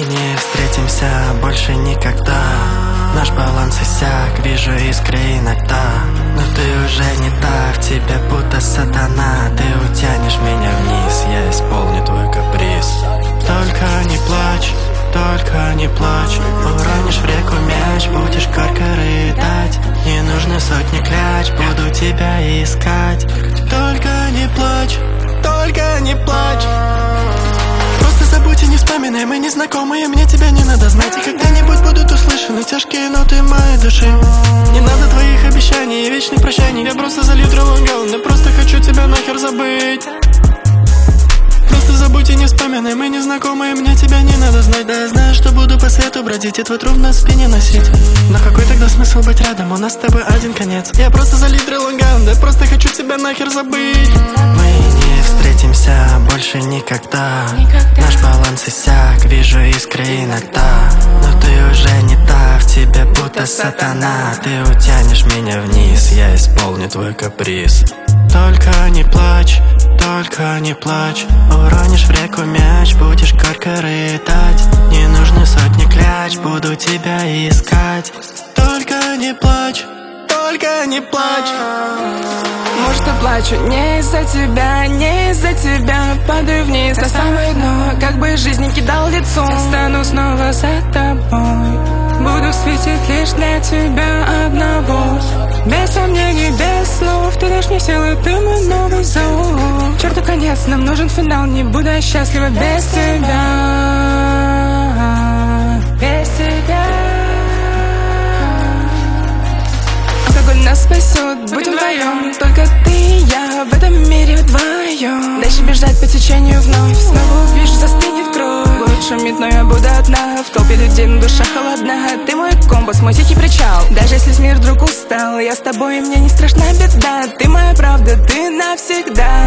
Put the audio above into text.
не встретимся больше никогда. Наш баланс иссяк, вижу искры иногда. Но ты уже не та, в тебе будто сатана. Ты утянешь меня вниз, я исполню твой каприз. Только не плачь, только не плачь. Уронишь в реку мяч, будешь горько рыдать. Не нужно сотни кляч, буду тебя искать. Только не плачь, только не плачь. Просто забудь и не вспоминай, мы не знакомые, мне тебя не надо знать. И когда-нибудь будут услышаны тяжкие ноты моей души. Не надо твоих обещаний и вечных прощаний. Я просто залью троллангал, я просто хочу тебя нахер забыть. Просто забудь и не вспоминай, мы не знакомые, мне тебя не надо знать. Да я знаю, что буду по свету бродить и твой труп на спине носить. Но какой тогда смысл быть рядом, у нас с тобой один конец. Я просто залью троллангал, я просто хочу тебя нахер забыть. Мы не встретимся больше никогда. Наш баланс иссяк, вижу искры иногда. Но ты уже не та, в тебе будто сатана. Ты утянешь меня вниз, я исполню твой каприз. Только не плачь, только не плачь. Уронишь в реку мяч, будешь горько рыдать. Не нужны сотни кляч, буду тебя искать. Только не плачь, только не плачь. Может, я плачу не из-за тебя, не из-за тебя. Падаю вниз на самое дно, как бы жизнь не кидал лицом. Стану снова за тобой, буду светить лишь для тебя одного. Без сомнений, без слов, ты дашь мне силы, ты мой новый зов. Черту конец, нам нужен финал, не буду я счастлива без тебя. Без тебя. Алкоголь нас спасет, будем вдвоем, только ты и я в этом мире вдвоем. Дальше бежать по течению вновь, снова увижу, застынет кровь. Город шумит, но я буду одна, в толпе людей, но душа холодна. Ты мой компас, мой тихий причал. Даже если мир вдруг устал, я с тобой, и мне не страшна беда. Ты моя правда, ты навсегда.